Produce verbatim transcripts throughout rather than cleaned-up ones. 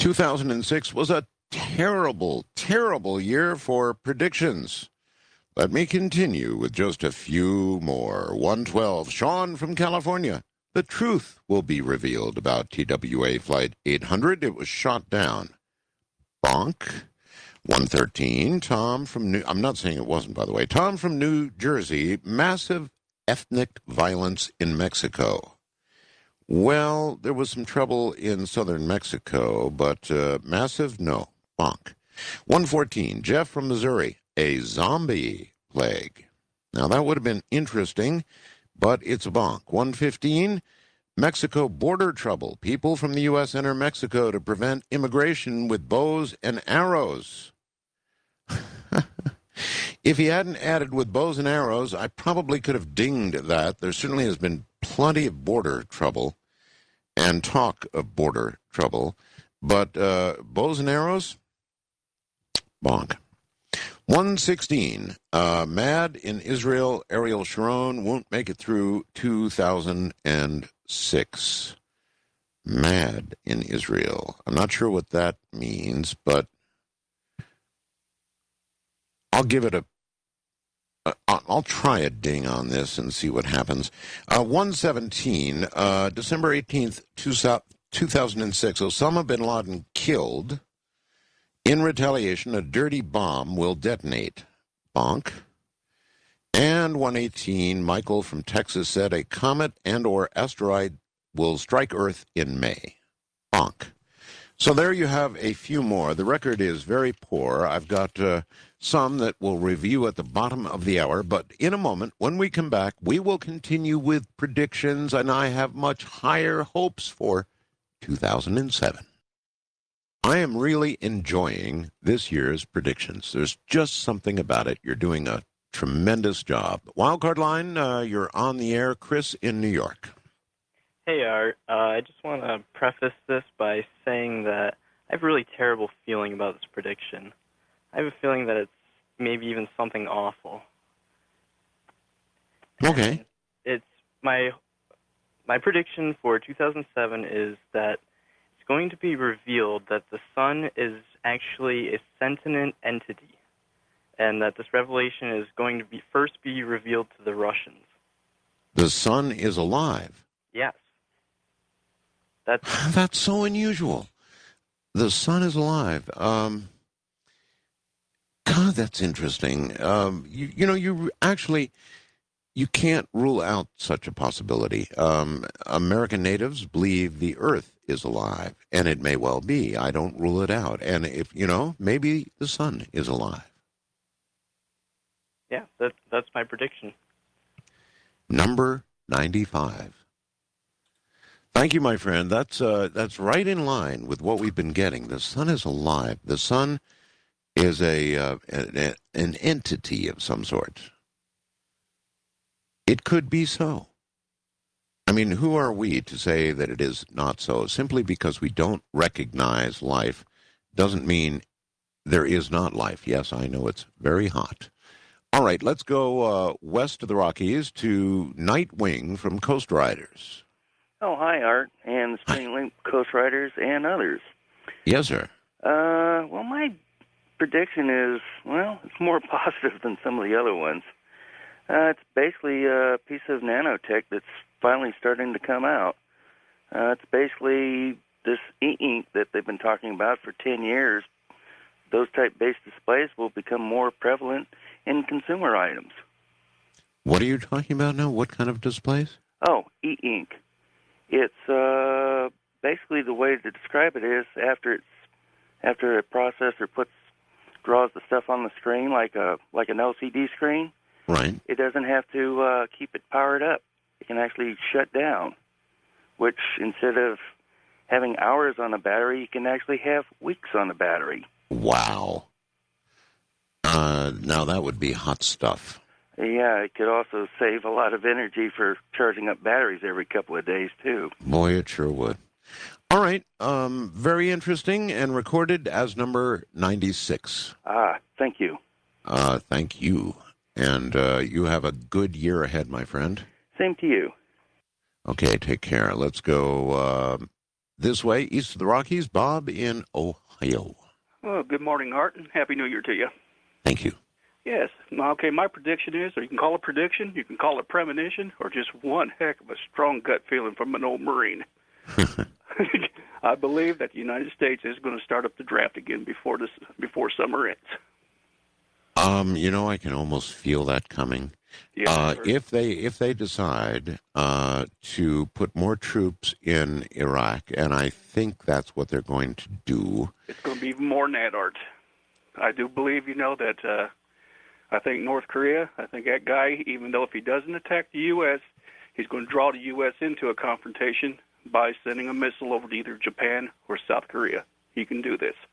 two thousand six was a terrible, terrible year for predictions. Let me continue with just a few more. one twelve, Sean from California. The truth will be revealed about T W A Flight eight hundred. It was shot down. Bonk. one thirteen, Tom from New... I'm not saying it wasn't, by the way. Tom from New Jersey. Massive ethnic violence in Mexico. Well, there was some trouble in southern Mexico, but uh, massive, no. Bonk. one fourteen, Jeff from Missouri. A zombie plague. Now, that would have been interesting, but it's a bonk. one fifteen, Mexico border trouble. People from the U S enter Mexico to prevent immigration with bows and arrows. If he hadn't added with bows and arrows, I probably could have dinged that. There certainly has been plenty of border trouble and talk of border trouble. But uh, bows and arrows? Bonk. one sixteen, uh, mad in Israel, Ariel Sharon won't make it through two thousand six. Mad in Israel. I'm not sure what that means, but I'll give it a, uh, I'll try a ding on this and see what happens. Uh, one seventeen, uh, December eighteenth, two thousand six, Osama bin Laden killed. In retaliation, a dirty bomb will detonate. Bonk. And one eighteen, Michael from Texas said a comet and or asteroid will strike Earth in May. Bonk. So there you have a few more. The record is very poor. I've got uh, some that we'll review at the bottom of the hour, but in a moment, when we come back, we will continue with predictions, and I have much higher hopes for two thousand seven. I am really enjoying this year's predictions. There's just something about it. You're doing a tremendous job. Wildcard line, uh, you're on the air. Chris in New York. Hey, Art. Uh, I just want to preface this by saying that I have a really terrible feeling about this prediction. I have a feeling that it's maybe even something awful. Okay. And it's my my prediction for two thousand seven is that it's going to be revealed that the sun is actually a sentient entity, and that this revelation is going to be first be revealed to the Russians. The sun is alive. Yes. That's That's so unusual. The sun is alive. Um, God, that's interesting. Um, you, you know, you actually, you can't rule out such a possibility. Um, American natives believe the earth is alive, and it may well be. I don't rule it out. And if, you know, maybe the sun is alive. yeah, that that's my prediction. Number ninety-five. Thank you, my friend. That's uh, that's right in line with what we've been getting. The sun is alive. The sun is a, uh, a an entity of some sort. It could be so. I mean, who are we to say that it is not so? Simply because we don't recognize life doesn't mean there is not life. Yes, I know it's very hot. All right, let's go uh, west of the Rockies to Nightwing from Coast Riders. Oh, hi, Art, and the Spring Link Coast Riders and others. Yes, sir. Uh, well, my prediction is, well, it's more positive than some of the other ones. Uh, it's basically a piece of nanotech that's finally starting to come out. Uh, it's basically this e-ink that they've been talking about for ten years. Those type-based displays will become more prevalent in consumer items. What are you talking about now? What kind of displays? Oh, e-ink. It's uh, basically the way to describe it is after it's after a processor puts draws the stuff on the screen like a like an L C D screen. Right. It doesn't have to uh, keep it powered up. It can actually shut down, which instead of having hours on a battery, you can actually have weeks on a battery. Wow. Uh, now that would be hot stuff. Yeah, it could also save a lot of energy for charging up batteries every couple of days, too. Boy, it sure would. All right. Um, very interesting and recorded as number ninety-six. Ah, thank you. Uh, thank you. And uh, you have a good year ahead, my friend. Same to you. Okay, take care. Let's go uh, this way, east of the Rockies. Bob in Ohio. Well, good morning, Art, and Happy New Year to you. Thank you. Yes. Okay, my prediction is, or you can call it prediction, you can call it premonition, or just one heck of a strong gut feeling from an old Marine. I believe that the United States is going to start up the draft again before this before summer ends. Um, you know, I can almost feel that coming. Yes, uh, sir. if they if they decide uh, to put more troops in Iraq, and I think that's what they're going to do. It's going to be even more than that, Art. I do believe, you know, that uh, I think North Korea, I think that guy, even though if he doesn't attack the U S, he's going to draw the U S into a confrontation by sending a missile over to either Japan or South Korea. He can do this.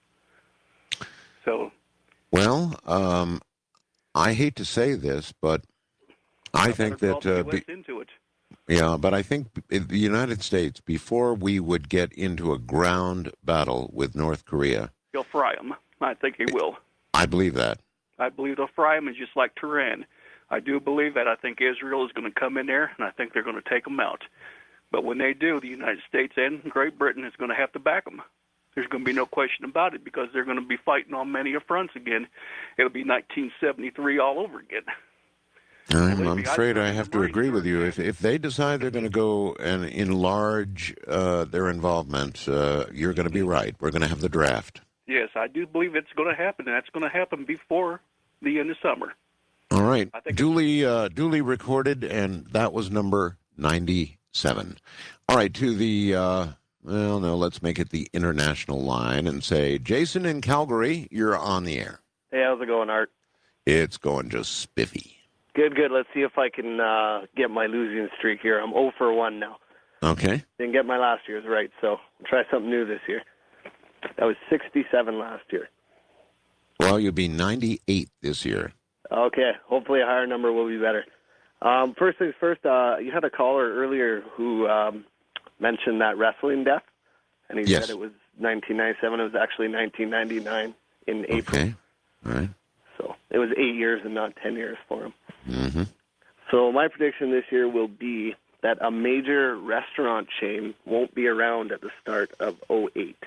So, Well, um, I hate to say this, but I think draw that the uh, U S be, into it. yeah, but I think in the United States, before we would get into a ground battle with North Korea, He'll fry him. I think he will. I believe that. I believe they'll fry him, and just like Tehran. I do believe that. I think Israel is going to come in there, and I think they're going to take them out. But when they do, the United States and Great Britain is going to have to back them. There's going to be no question about it because they're going to be fighting on many fronts again. It'll be nineteen seventy-three all over again. I'm, Believe I'm me, I afraid served I in the have to Marine agree with Corps, you. man. If if they decide they're going to go and enlarge uh, their involvement, uh, you're going to be right. We're going to have the draft. Yes, I do believe it's going to happen, and that's going to happen before the end of summer. All right, I think duly uh, duly recorded, and that was number ninety-seven. All right, to the uh, well, no, let's make it the international line and say, Jason in Calgary, you're on the air. Hey, how's it going, Art? It's going just spiffy. Good, good. Let's see if I can uh, get my losing streak here. I'm zero for one now. Okay. Didn't get my last year's right, so I'll try something new this year. That was sixty-seven last year. Well, you'll be ninety-eight this year. Okay, hopefully a higher number will be better. Um, first things first, uh, you had a caller earlier who um, mentioned that wrestling death, and he Yes. said it was nineteen ninety-seven. It was actually nineteen ninety-nine in April. Okay. All right. So it was eight years and not ten years for him. Mm-hmm. So my prediction this year will be that a major restaurant chain won't be around at the start of oh eight.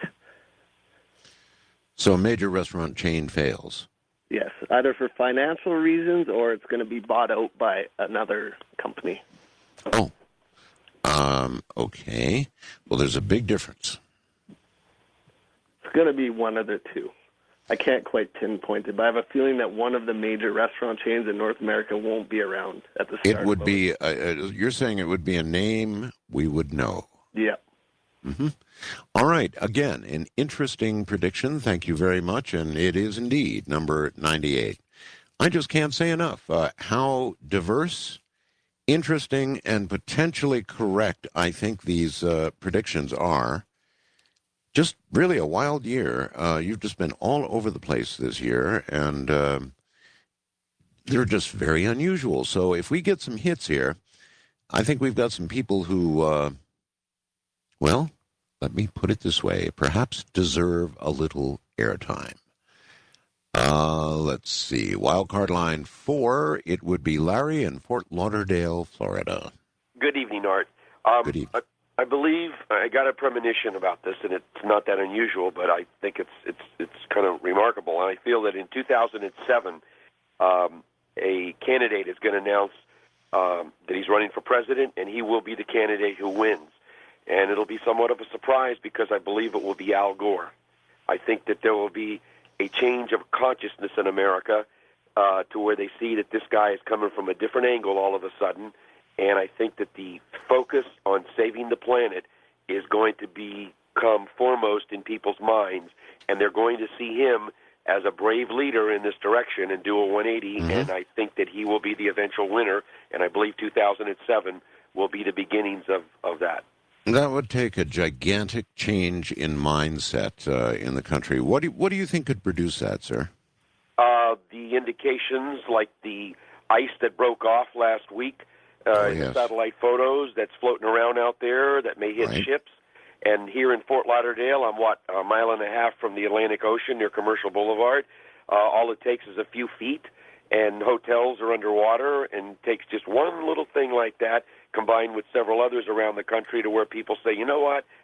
So a major restaurant chain fails. Yes, either for financial reasons or it's going to be bought out by another company. Oh. Um, okay. Well, there's a big difference. It's going to be one of the two. I can't quite pinpoint it, but I have a feeling that one of the major restaurant chains in North America won't be around at the start. It would of be, uh, uh, you're saying it would be a name we would know. Yeah. Mm-hmm. All right. Again, an interesting prediction. Thank you very much. And it is indeed number ninety-eight. I just can't say enough uh, how diverse, interesting, and potentially correct I think these uh, predictions are. Just really a wild year. Uh, you've just been all over the place this year, and um, they're just very unusual. So if we get some hits here, I think we've got some people who, uh, well, let me put it this way, perhaps deserve a little airtime. Uh, let's see. Wildcard line four, it would be Larry in Fort Lauderdale, Florida. Good evening, Art. Um, Good evening. I, I believe I got a premonition about this, and it's not that unusual, but I think it's it's it's kind of remarkable. And I feel that in two thousand seven, um, a candidate is going to announce um, that he's running for president, and he will be the candidate who wins. And it'll be somewhat of a surprise because I believe it will be Al Gore. I think that there will be a change of consciousness in America uh, to where they see that this guy is coming from a different angle all of a sudden. And I think that the focus on saving the planet is going to become foremost in people's minds, and they're going to see him as a brave leader in this direction and do a one eighty, Mm-hmm. and I think that he will be the eventual winner, and I believe two thousand seven will be the beginnings of, of that. That would take a gigantic change in mindset uh, in the country. What do you, what do you think could produce that, sir? Uh, the indications, like the ice that broke off last week, uh, Oh, in the yes. satellite photos that's floating around out there that may hit Right. ships. And here in Fort Lauderdale, I'm, what, a mile and a half from the Atlantic Ocean near Commercial Boulevard. Uh, all it takes is a few feet, and hotels are underwater, and it takes just one little thing like that combined with several others around the country to where people say, you know what,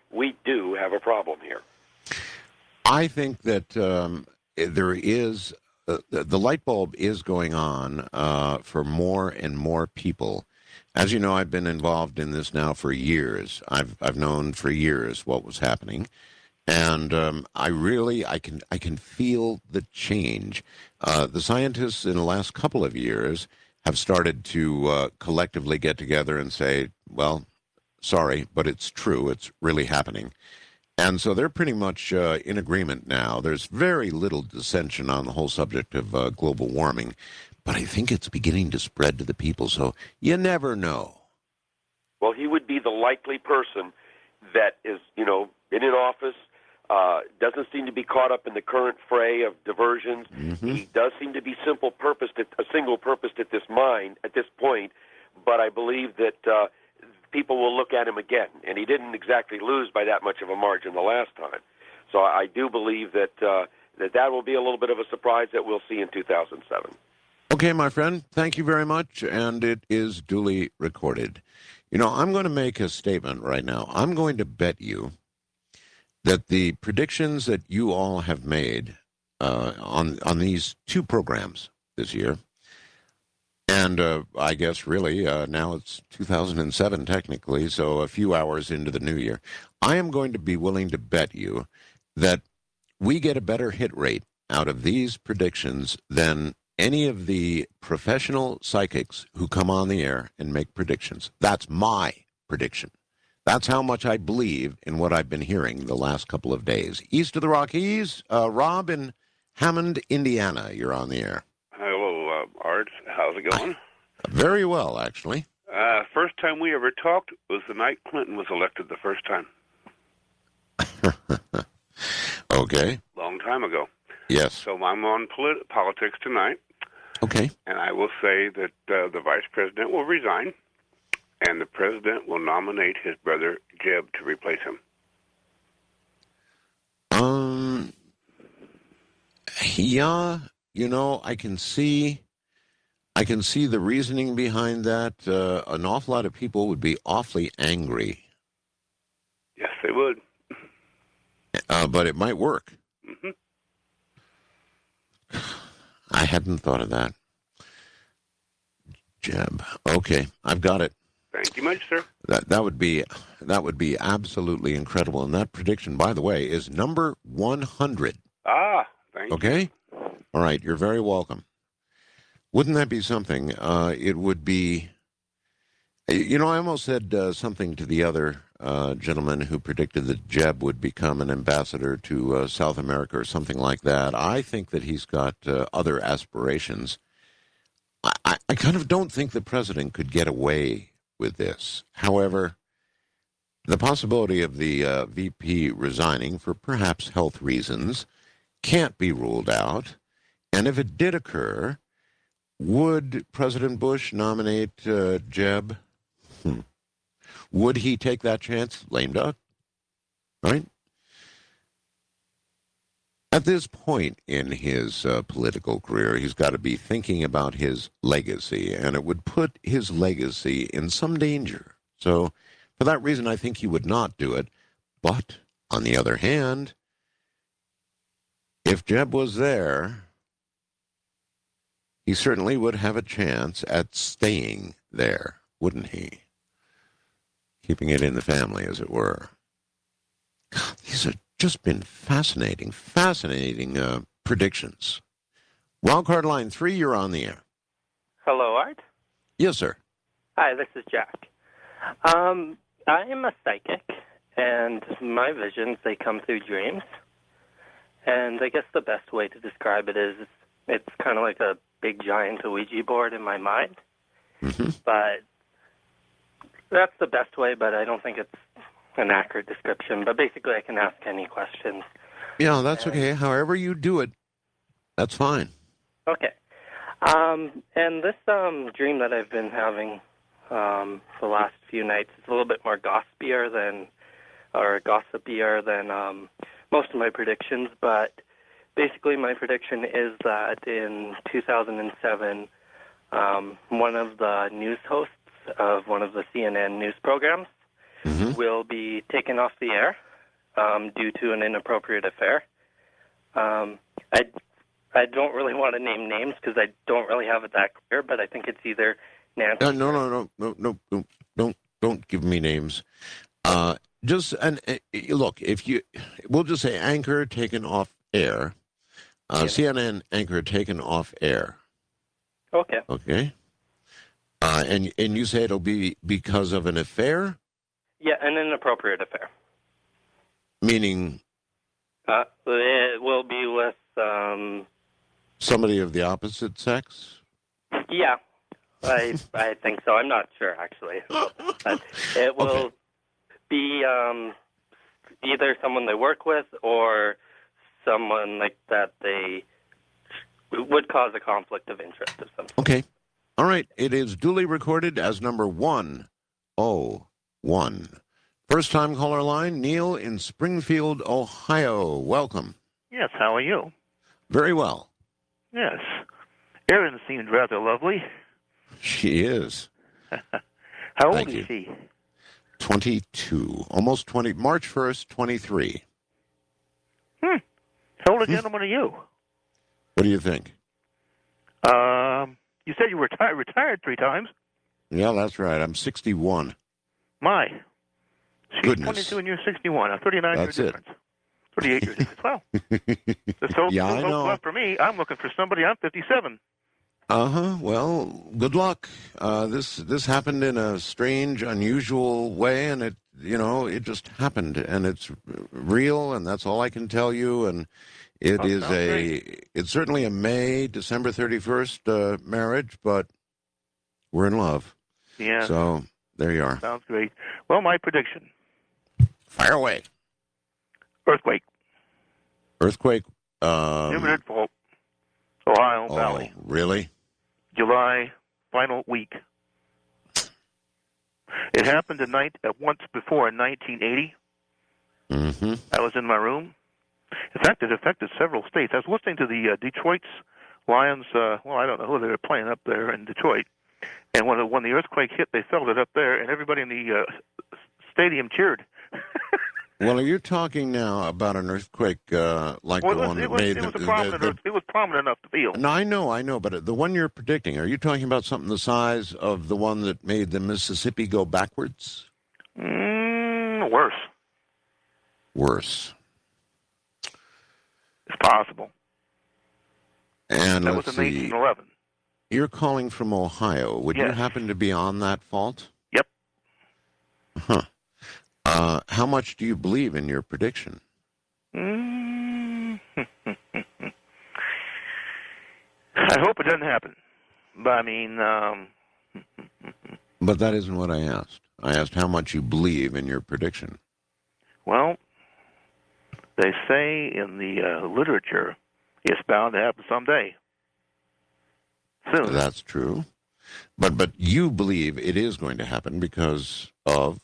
we do have a problem here. I think that um, there is, uh, the light bulb is going on uh, for more and more people. As you know, I've been involved in this now for years. I've I've known for years what was happening, and um, I really I can I can feel the change. Uh, the scientists in the last couple of years have started to uh, collectively get together and say, well, sorry, but it's true. It's really happening. And so they're pretty much uh, in agreement now. There's very little dissension on the whole subject of uh, global warming, but I think it's beginning to spread to the people, so you never know. Well, he would be the likely person that is, you know, been in office, uh, doesn't seem to be caught up in the current fray of diversions. Mm-hmm. He does seem to be simple purposed, at, a single purposed at this mind, at this point, but I believe that uh, people will look at him again, and he didn't exactly lose by that much of a margin the last time. So I do believe that uh, that that will be a little bit of a surprise that we'll see in two thousand seven. Okay, my friend, thank you very much, and it is duly recorded. You know, I'm going to make a statement right now. I'm going to bet you that the predictions that you all have made uh, on on these two programs this year, and uh, I guess really uh, now it's two thousand seven technically, so a few hours into the new year, I am going to be willing to bet you that we get a better hit rate out of these predictions than any of the professional psychics who come on the air and make predictions. That's my prediction. That's how much I believe in what I've been hearing the last couple of days. East of the Rockies, uh, Rob in Hammond, Indiana, you're on the air. Hello, uh, Art. How's it going? Very well, actually. Uh, first time we ever talked was the night Clinton was elected the first time. Okay. Long time ago. Yes. So I'm on polit- politics tonight. Okay. And I will say that uh, the vice president will resign, and the president will nominate his brother Jeb to replace him. Um. Yeah, you know, I can see, I can see the reasoning behind that. Uh, an awful lot of people would be awfully angry. Yes, they would. Uh, but it might work. Mm-hmm. I hadn't thought of that. Jeb. Okay, I've got it. Thank you much, sir. That that would be that would be absolutely incredible. And that prediction, by the way, is number one hundred. Ah, thank okay? you. Okay? All right, you're very welcome. Wouldn't that be something? Uh, it would be, you know, I almost said uh, something to the other uh, gentleman who predicted that Jeb would become an ambassador to uh, South America or something like that. I think that he's got uh, other aspirations. I, I, I kind of don't think the president could get away with this. However, the possibility of the uh, V P resigning for perhaps health reasons can't be ruled out. And if it did occur, would President Bush nominate uh, Jeb? Hmm. Would he take that chance? Lame duck. Right? At this point in his uh, political career, he's got to be thinking about his legacy, and it would put his legacy in some danger. So, for that reason, I think he would not do it. But, on the other hand, if Jeb was there, he certainly would have a chance at staying there, wouldn't he? Keeping it in the family, as it were. God, these have just been fascinating, fascinating uh, predictions. Wildcard line three, you're on the air. Hello, Art. Yes, sir. Hi, this is Jack. Um, I am a psychic, and my visions, they come through dreams. And I guess the best way to describe it is it's kind of like a big giant Ouija board in my mind. Mm-hmm. But that's the best way, but I don't think it's an accurate description. But basically, I can ask any questions. Yeah, that's and, okay. However you do it, that's fine. Okay. Um, and this um, dream that I've been having um, the last few nights is a little bit more gossipier than, or gossipier than um, most of my predictions. But basically, my prediction is that in two thousand seven, um, one of the news hosts of one of the C N N news programs Mhm. will be taken off the air um, due to an inappropriate affair. Um, I I don't really want to name names because I don't really have it that clear, but I think it's either Nancy. Uh, no, no, no, no, no, no, don't, don't give me names. Uh, just and uh, look, if you, we'll just say anchor taken off air, uh, Yeah. C N N anchor taken off air. Okay. Okay. Uh, and and you say it'll be because of an affair, Yeah, an inappropriate affair. meaning Uh, it will be with, um, somebody of the opposite sex. yeah, I I think so. I'm not sure, actually. But it will Okay. be um, either someone they work with or someone like that they would cause a conflict of interest of some sort. Okay. All right. It is duly recorded as number one oh one. First time caller line, Neil in Springfield, Ohio. Welcome. Yes, how are you? Very well. Yes. Erin seemed rather lovely. She is. How old Thank is you. she? twenty-two. Almost twenty. March first, twenty-three. Hmm. How old a gentleman are you? What do you think? Um, you said you were reti- retired three times. Yeah, that's right. I'm sixty-one. My. She's Goodness. twenty-two and you're sixty-one. A thirty-nine That's year it. difference. thirty-eight year difference. Well, there's hope, Yeah, there's I hope know. left for me. I'm looking for somebody. I'm fifty-seven. Uh-huh. Well, good luck. Uh, this this happened in a strange, unusual way, and it, you know, it just happened, and it's real, and that's all I can tell you. And it Oh, is sounds a, great. it's certainly a May, December thirty-first uh, marriage, but we're in love. Yeah, So there you are. sounds great. Well, my prediction. Fire away. Earthquake. Earthquake. Um, Imminent fault. Ohio oh, Valley. really? July, final week. It happened at night at once before in nineteen eighty. Mm-hmm. I was in my room. In fact, it affected several states. I was listening to the uh, Detroit's Lions. Uh, well, I don't know who they were playing up there in Detroit. And when the, when the earthquake hit, they felt it up there, and everybody in the uh, stadium cheered. Well, are you talking now about an earthquake uh, like Well, the it was, one it that was, made it was the, a prominent. the, the earth- it was prominent enough to feel. No, I know, I know, but the one you're predicting, are you talking about something the size of the one that made the Mississippi go backwards? Mm, worse. Worse. It's possible. And That let's was in see, eighteen eleven. you're calling from Ohio. Would you Yes. happen to be on that fault? Yep. Huh. Uh, how much do you believe in your prediction? Mm. I hope it doesn't happen. But I mean, um, But that isn't what I asked. I asked how much you believe in your prediction. well, they say in the uh, literature it's bound to happen someday. Soon. That's true. But but you believe it is going to happen because of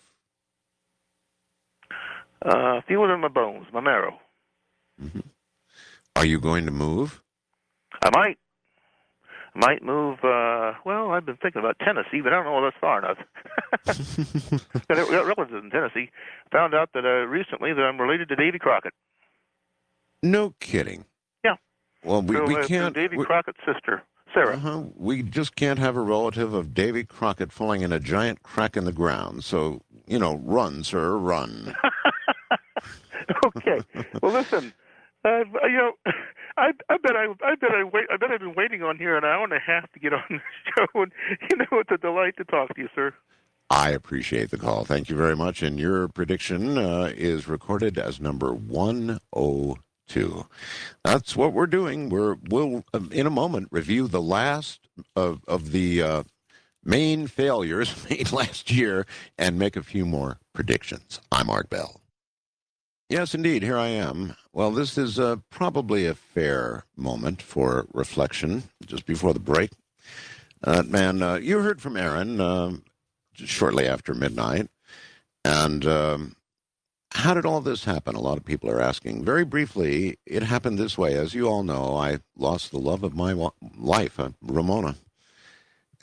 Uh, feel it in my bones, my marrow. Are you going to move? I might. I might move, uh, well, I've been thinking about Tennessee, but I don't know if that's far enough. Got got relatives in Tennessee. Found out that uh, recently that I'm related to Davy Crockett. No kidding. Yeah. Well, we, So, we uh, through can't. Davy we- Crockett's sister, Sarah. Uh-huh. We just can't have a relative of Davy Crockett falling in a giant crack in the ground. So, you know, run, sir, run. Okay. Well, listen. Uh, you know, I, I bet I, I bet I wait. I bet I've been waiting on here an hour and a half to get on the show, and you know, it's a delight to talk to you, sir. I appreciate the call. Thank you very much. And your prediction uh, is recorded as number one oh two. That's what we're doing. We're, we'll, uh, in a moment, review the last of, of the uh, main failures made last year and make a few more predictions. I'm Art Bell. Yes, indeed, here I am. Well, this is uh, probably a fair moment for reflection just before the break. Uh, man, uh, you heard from Aaron um, shortly after midnight. And um, how did all this happen? A lot of people are asking. Very briefly, it happened this way. As you all know, I lost the love of my wa- life, uh, Ramona.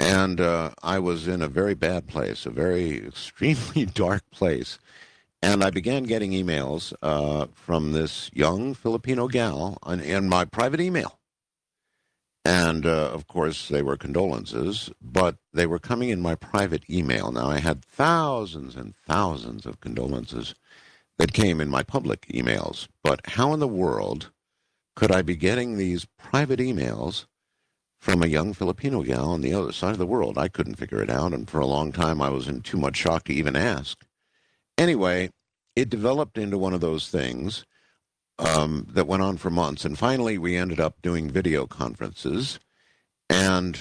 And uh, I was in a very bad place, a very extremely dark place. And I began getting emails uh, from this young Filipino gal on, in my private email. And, uh, of course, they were condolences, but they were coming in my private email. Now, I had thousands and thousands of condolences that came in my public emails. But how in the world could I be getting these private emails from a young Filipino gal on the other side of the world? I couldn't figure it out, and for a long time I was in too much shock to even ask. Anyway, it developed into one of those things um, that went on for months, and finally we ended up doing video conferences, and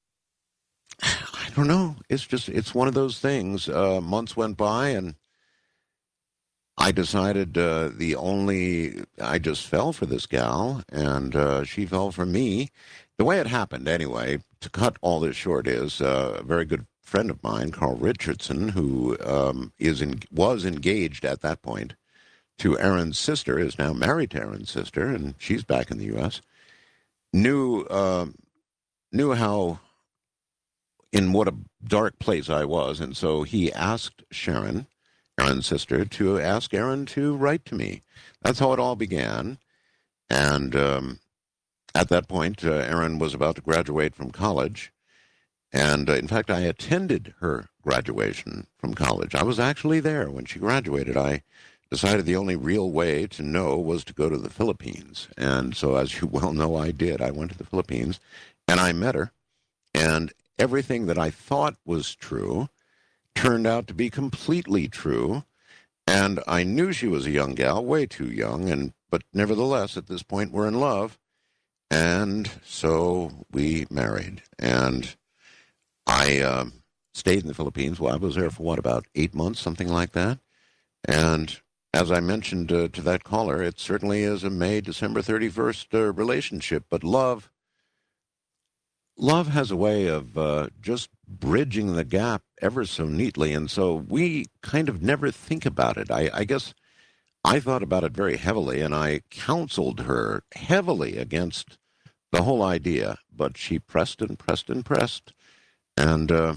I don't know, it's just, it's one of those things. Uh, months went by, and I decided uh, the only, I just fell for this gal, and uh, she fell for me. The way it happened, anyway, to cut all this short, is uh, a very good friend of mine, Carl Richardson, who um, is in, was engaged at that point to Aaron's sister, is now married to Aaron's sister, and she's back in the U S, knew, uh, knew how, in what a dark place I was, and so he asked Sharon, Aaron's sister, to ask Aaron to write to me. That's how it all began, and um, at that point, uh, Aaron was about to graduate from college, and uh, in fact, I attended her graduation from college. I was actually there when she graduated. I decided the only real way to know was to go to the Philippines, and so, as you well know, I did. I went to the Philippines, and I met her, and everything that I thought was true turned out to be completely true, and I knew she was a young gal, way too young, and but nevertheless, at this point, we're in love. And so we married, and I uh, stayed in the Philippines. Well, I was there for, what, about eight months, something like that. And as I mentioned uh, to that caller, it certainly is a May, December thirty-first uh, relationship. But love, love has a way of uh, just bridging the gap ever so neatly. And so we kind of never think about it. I, I guess I thought about it very heavily, and I counseled her heavily against the whole idea, but she pressed and pressed and pressed, and uh,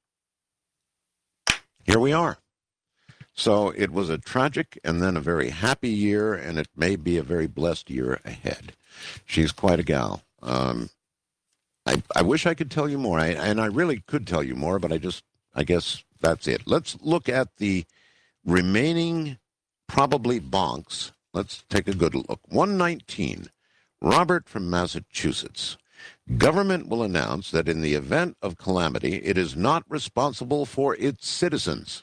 here we are. So it was a tragic and then a very happy year, and it may be a very blessed year ahead. She's quite a gal. Um, I, I wish I could tell you more, I, and I really could tell you more, but I just, I guess that's it. Let's look at the remaining probably bonks. Let's take a good look. one nineteen, Robert from Massachusetts. Government will announce that in the event of calamity, it is not responsible for its citizens.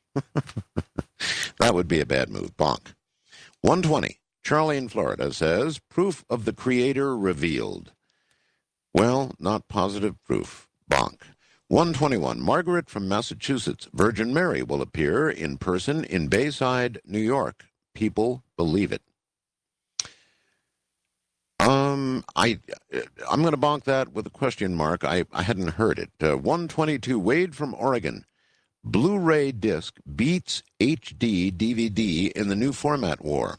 That would be a bad move. Bonk. one twenty, Charlie in Florida says, proof of the Creator revealed. Well, not positive proof. Bonk. one twenty-one, Margaret from Massachusetts. Virgin Mary will appear in person in Bayside, New York. People believe it. Um, I, I'm going to bonk that with a question mark. I, I hadn't heard it. Uh, one twenty-two, Wade from Oregon. Blu-ray disc beats H D D V D in the new format war.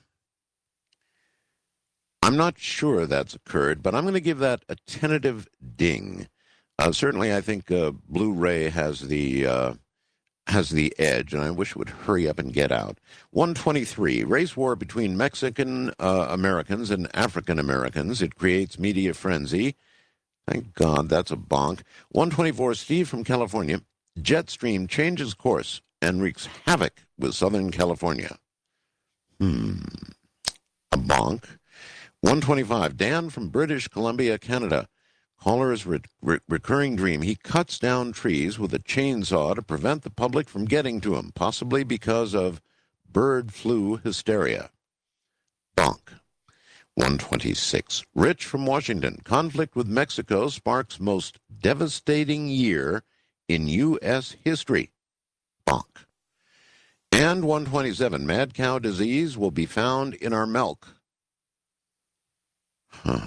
I'm not sure that's occurred, but I'm going to give that a tentative ding. Uh, certainly, I think uh, Blu-ray has the uh, has the edge, and I wish it would hurry up and get out. one twenty-three, race war between Mexican uh, Americans and African Americans. It creates media frenzy. Thank God that's a bonk. one twenty-four, Steve from California. Jetstream changes course and wreaks havoc with Southern California. Hmm. A bonk. one twenty-five, Dan from British Columbia, Canada. Caller's re- re- recurring dream. He cuts down trees with a chainsaw to prevent the public from getting to him, possibly because of bird flu hysteria. Bonk. one twenty-six. Rich from Washington. Conflict with Mexico sparks most devastating year in U S history. Bonk. And one twenty-seven. Mad cow disease will be found in our milk. Huh.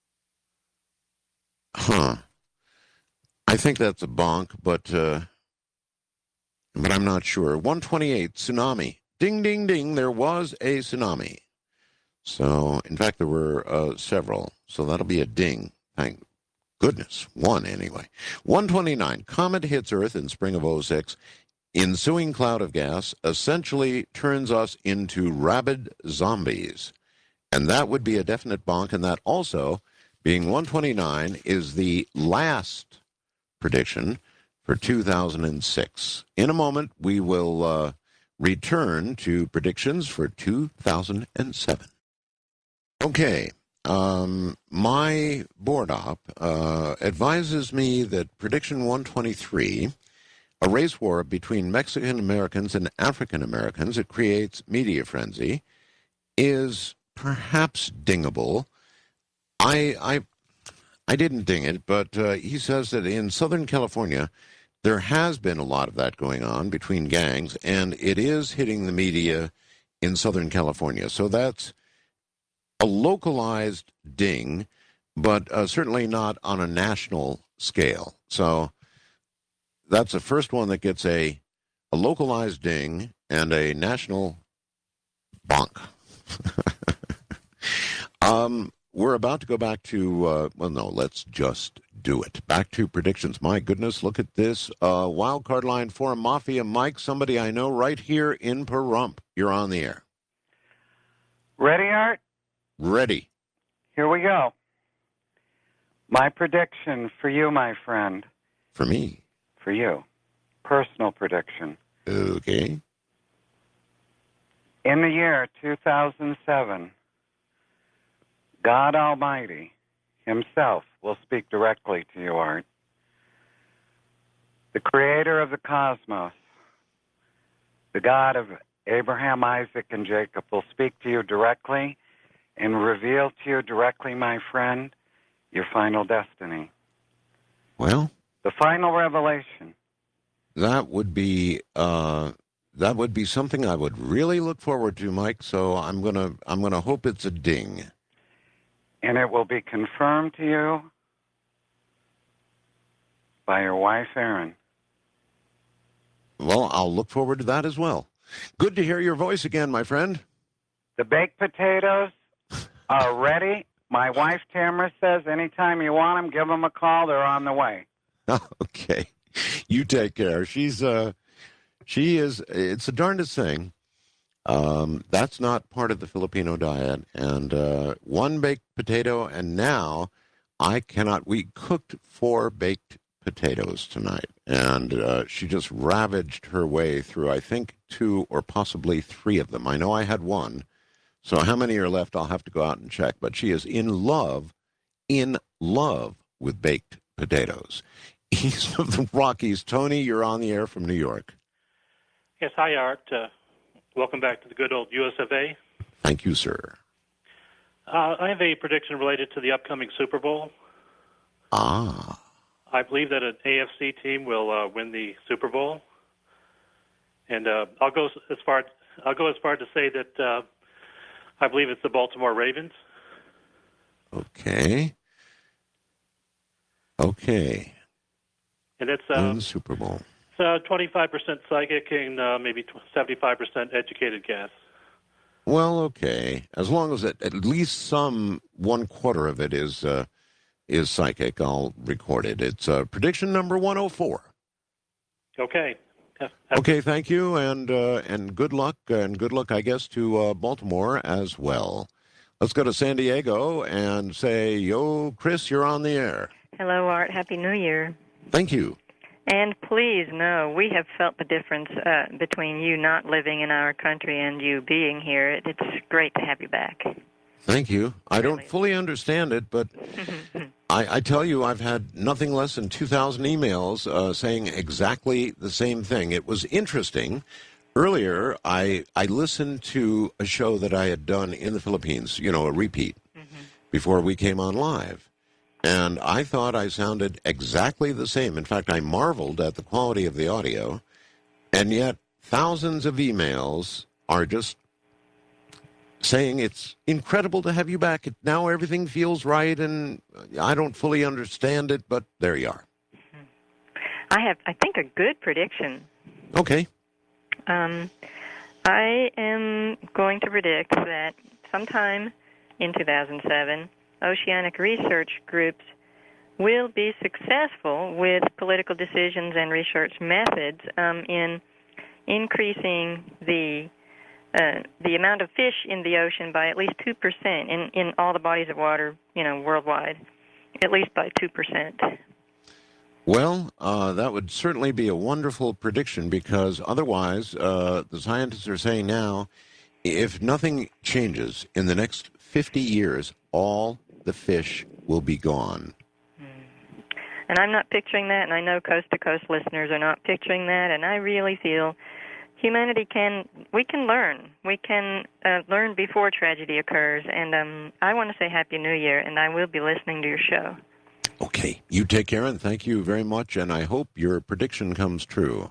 Huh. I think that's a bonk, but uh, but I'm not sure. one twenty-eight, tsunami. Ding, ding, ding, there was a tsunami. So, in fact, there were uh, several. So that'll be a ding. Thank Goodness, one anyway. one twenty-nine, comet hits Earth in spring of oh six. Ensuing cloud of gas essentially turns us into rabid zombies. And that would be a definite bonk, and that also, being one twenty-nine, is the last prediction for two thousand six. In a moment, we will uh, return to predictions for two thousand seven. Okay. Um, my board op uh, advises me that prediction one twenty-three, a race war between Mexican Americans and African Americans, it creates media frenzy, is perhaps dingable. I I I didn't ding it, but uh, he says that in Southern California, there has been a lot of that going on between gangs, and it is hitting the media in Southern California. So that's a localized ding, but uh, certainly not on a national scale. So that's the first one that gets a, a localized ding and a national bonk. um, we're about to go back to, uh, well, no, let's just do it. Back to predictions. My goodness, look at this. Uh, Wildcard Line Forum Mafia Mike, somebody I know right here in Pahrump. You're on the air. Ready, Art? Ready. Here we go. My prediction for you, my friend. For me? For you. Personal prediction. Okay. In the year two thousand seven, God Almighty himself will speak directly to you, Art. The creator of the cosmos, the God of Abraham, Isaac, and Jacob will speak to you directly and reveal to you directly, my friend, your final destiny. Well, the final revelation. That would be uh, that would be something I would really look forward to, Mike. So I'm gonna I'm gonna hope it's a ding. And it will be confirmed to you by your wife, Erin. Well, I'll look forward to that as well. Good to hear your voice again, my friend. The baked potatoes are ready. My wife, Tamara, says anytime you want them, give them a call. They're on the way. Okay. You take care. She's, uh, she is, it's the darndest thing. Um, that's not part of the Filipino diet. And uh, one baked potato, and now I cannot, we cooked four baked potatoes tonight. And uh, she just ravaged her way through, I think, two or possibly three of them. I know I had one. So how many are left, I'll have to go out and check. But she is in love, in love with baked potatoes. East of the Rockies. Tony, you're on the air from New York. Yes, hi, Art. Uh, welcome back to the good old U S of A. Thank you, sir. Uh, I have a prediction related to the upcoming Super Bowl. Ah. I believe that an A F C team will uh, win the Super Bowl, and uh, I'll go as far I'll go as far to say that uh, I believe it's the Baltimore Ravens. Okay. Okay. And it's uh, the Super Bowl. It's uh, twenty-five percent psychic and uh, maybe seventy-five percent educated guess. Well, okay. As long as it, at least some one quarter of it is uh, is psychic, I'll record it. It's uh, prediction number one oh four. Okay. Okay, thank you, and uh, and good luck, and good luck, I guess, to uh, Baltimore as well. Let's go to San Diego and say, yo, Chris, you're on the air. Hello, Art. Happy New Year. Thank you. And please know, we have felt the difference uh, between you not living in our country and you being here. It, it's great to have you back. Thank you. I don't fully understand it, but I, I tell you, I've had nothing less than two thousand emails uh, saying exactly the same thing. It was interesting. Earlier, I, I listened to a show that I had done in the Philippines, you know, a repeat, mm-hmm. before we came on live. And I thought I sounded exactly the same. In fact, I marveled at the quality of the audio. And yet, thousands of emails are just saying it's incredible to have you back. It, now everything feels right, and I don't fully understand it, but there you are. I have, I think, a good prediction. Okay. Um, I am going to predict that sometime in two thousand seven, oceanic research groups will be successful with political decisions and research methods um, in increasing the uh, the amount of fish in the ocean by at least two percent in, in all the bodies of water, you know, worldwide, at least by two percent. Well, uh, that would certainly be a wonderful prediction because otherwise, uh, the scientists are saying now, if nothing changes in the next fifty years, all the fish will be gone. And I'm not picturing that, and I know coast-to-coast listeners are not picturing that, and I really feel humanity can, we can learn. We can uh, learn before tragedy occurs, and um, I want to say Happy New Year, and I will be listening to your show. Okay, you take care, and thank you very much, and I hope your prediction comes true.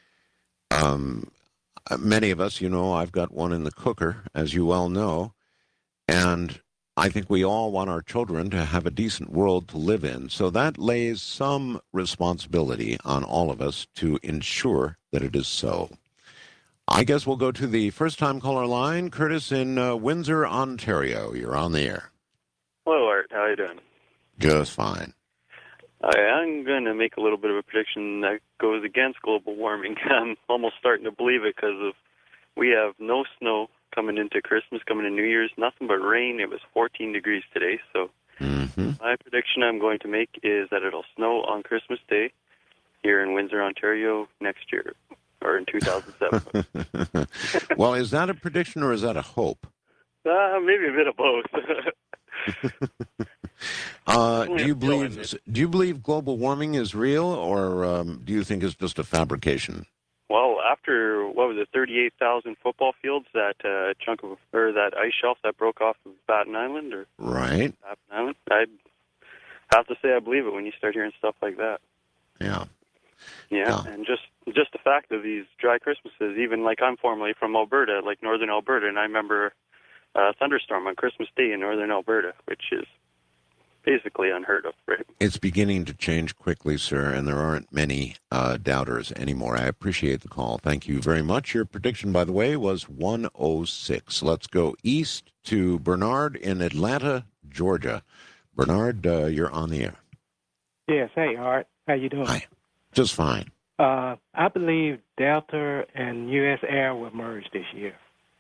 Um, many of us, you know, I've got one in the cooker, as you well know, and I think we all want our children to have a decent world to live in. So that lays some responsibility on all of us to ensure that it is so. I guess we'll go to the first-time caller line. Curtis in uh, Windsor, Ontario. You're on the air. Hello, Art. How are you doing? Just fine. I, I'm going to make a little bit of a prediction that goes against global warming. I'm almost starting to believe it because of we have no snow coming into Christmas, coming to New Year's, nothing but rain. It was fourteen degrees today, so mm-hmm. my prediction I'm going to make is that it'll snow on Christmas Day here in Windsor, Ontario next year, or in two thousand seven. Well, is that a prediction or is that a hope? Uh, maybe a bit of both. uh, do you believe do you believe global warming is real, or um, do you think it's just a fabrication? Well, after, what was it, thirty-eight thousand football fields, that uh, chunk of, or that ice shelf that broke off of Batten Island, or right, Batten Island, I'd have to say I believe it when you start hearing stuff like that. Yeah. Yeah, yeah. and just just the fact of these dry Christmases, even like I'm formerly from Alberta, like northern Alberta, and I remember a thunderstorm on Christmas Day in northern Alberta, which is basically unheard of, right? It's beginning to change quickly, sir, and there aren't many uh, doubters anymore. I appreciate the call. Thank you very much. Your prediction, by the way, was one oh six. Let's go east to Bernard in Atlanta, Georgia. Bernard, uh, you're on the air. Yes. Hey, Art. How you doing? Hi. Just fine. Uh, I believe Delta and U S Air will merge this year.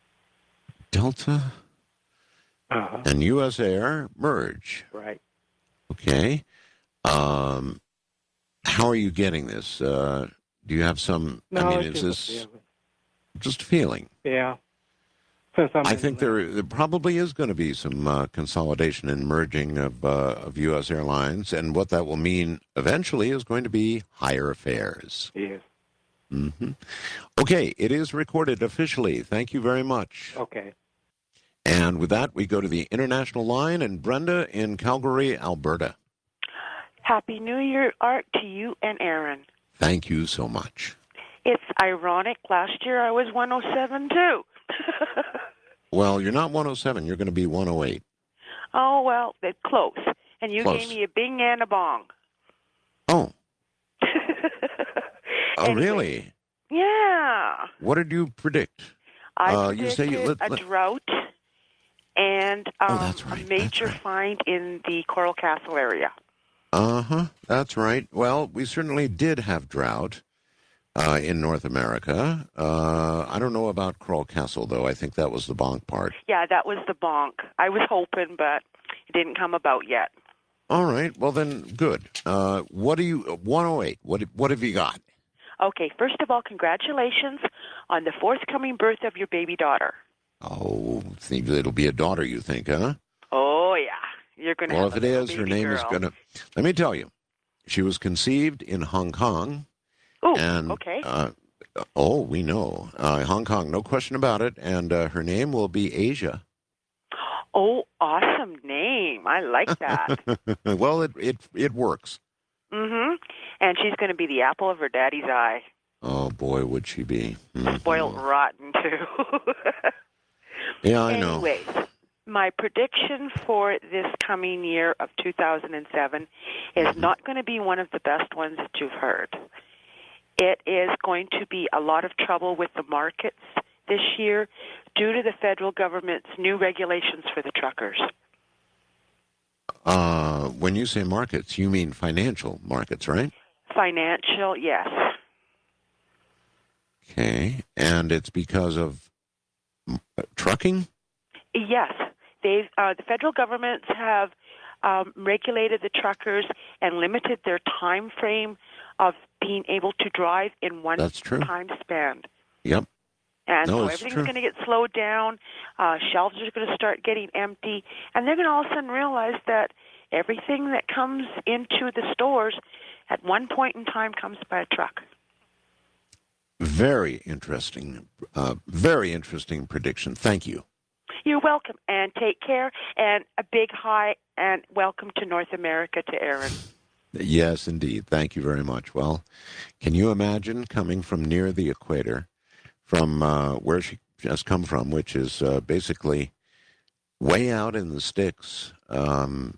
Delta uh-huh. and U S Air merge. Right. Okay. Um, how are you getting this? Uh, do you have some? No, I mean, it's is just this a feeling. just a feeling? Yeah. Since I'm I think there, there probably is going to be some uh, consolidation and merging of uh, of U S airlines, and what that will mean eventually is going to be higher fares. Yes. Mm-hmm. Okay, it is recorded officially. Thank you very much. Okay. And with that, we go to the international line, and Brenda in Calgary, Alberta. Happy New Year, Art, to you and Aaron. Thank you so much. It's ironic. Last year I was one oh seven, too. Well, you're not one oh seven. You're going to be one oh eight. Oh, well, they're close. And you Close. gave me a bing and a bong. Oh. Oh, Anyway. really? Yeah. What did you predict? I uh, you say predicted you, let, a let, drought and um, oh, that's right, a major that's right. find in the Coral Castle area. Uh-huh. That's right. Well, we certainly did have drought uh, in North America. Uh, I don't know about Coral Castle, though. I think that was the bonk part. Yeah, that was the bonk. I was hoping, but it didn't come about yet. All right. Well, then, good. Uh, what do you, one oh eight, what, what have you got? Okay, first of all, congratulations on the forthcoming birth of your baby daughter. Oh, think it'll be a daughter, you think, huh? Oh, yeah. You're going to Well, have if it a little is, her baby name girl. is going to, let me tell you, she was conceived in Hong Kong. Oh, and, okay. Uh, oh, we know. Uh, Hong Kong, no question about it. And uh, her name will be Asia. Oh, awesome name. I like that. Well, it, it, it works. Mm-hmm. And she's going to be the apple of her daddy's eye. Oh, boy, would she be. Mhm. Spoiled rotten, too. Yeah, I know. Anyways, my prediction for this coming year of two thousand seven is not going to be one of the best ones that you've heard. It is going to be a lot of trouble with the markets this year due to the federal government's new regulations for the truckers. Uh, when you say markets, you mean financial markets, right? Financial, yes. Okay, and it's because of uh, trucking? Yes. They've, uh, the federal governments have um, regulated the truckers and limited their time frame of being able to drive in one That's true. time span. Yep. And No, so it's everything's true. going to get slowed down. Uh, shelves are going to start getting empty. And they're going to all of a sudden realize that everything that comes into the stores at one point in time comes by a truck. Very interesting. Uh, very interesting prediction. Thank you. You're welcome, and take care. And a big hi and welcome to North America to Aaron. Yes, indeed. Thank you very much. Well, can you imagine coming from near the equator, from uh, where she just come from, which is uh, basically way out in the sticks, um,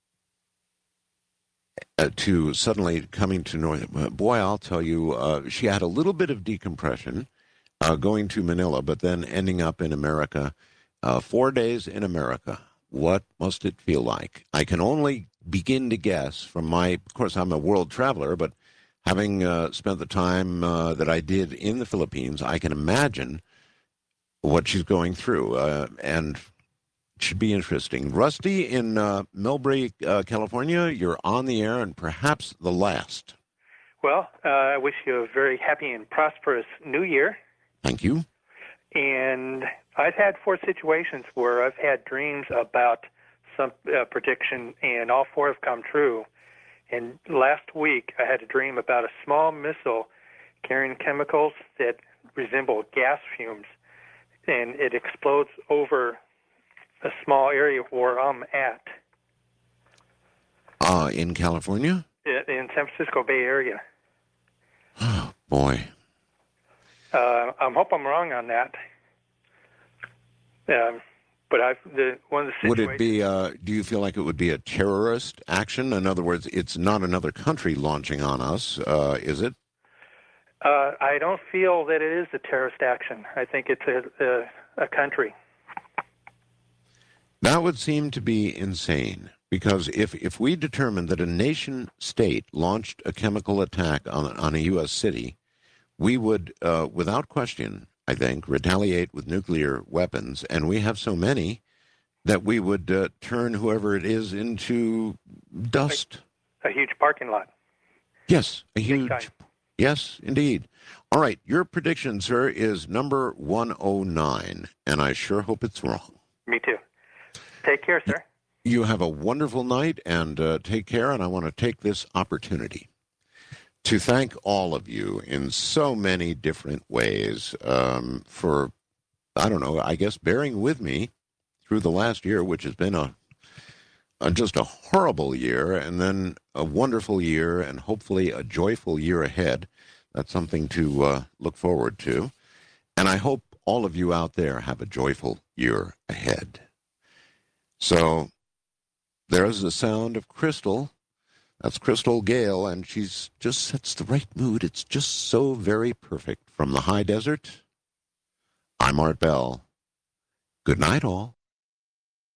uh, to suddenly coming to North. Boy, I'll tell you, uh, she had a little bit of decompression uh, going to Manila, but then ending up in America. Uh, four days in America. What must it feel like? I can only begin to guess from my, of course, I'm a world traveler, but having uh, spent the time uh, that I did in the Philippines, I can imagine what she's going through, uh, and it should be interesting. Rusty in uh, Millbrae, uh, California, you're on the air, and perhaps the last. Well, uh, I wish you a very happy and prosperous New Year. Thank you. And I've had four situations where I've had dreams about some uh, prediction, and all four have come true. And last week, I had a dream about a small missile carrying chemicals that resemble gas fumes, and it explodes over a small area where I'm at. Uh, in California? In San Francisco Bay Area. Oh, boy. Uh, I hope I'm wrong on that. Um, but I've the one of the Would situations. it be, uh, do you feel like it would be a terrorist action? In other words, it's not another country launching on us, uh, is it? Uh, I don't feel that it is a terrorist action. I think it's a, a, a country. That would seem to be insane, because if, if we determined that a nation state launched a chemical attack on, on a U S city, we would, uh, without question, I think, retaliate with nuclear weapons, and we have so many that we would uh, turn whoever it is into dust. A huge parking lot. Yes, a huge. time. Yes, indeed. All right, your prediction, sir, is number one oh nine, and I sure hope it's wrong. Me too. Take care, sir. You have a wonderful night, and uh, take care, and I want to take this opportunity to thank all of you in so many different ways um, for, I don't know, I guess bearing with me through the last year, which has been a, a just a horrible year, and then a wonderful year, and hopefully a joyful year ahead. That's something to uh, look forward to. And I hope all of you out there have a joyful year ahead. So there's the sound of Crystal. That's Crystal Gale, and she's just sets the right mood. It's just so very perfect. From the high desert, I'm Art Bell. Good night, all.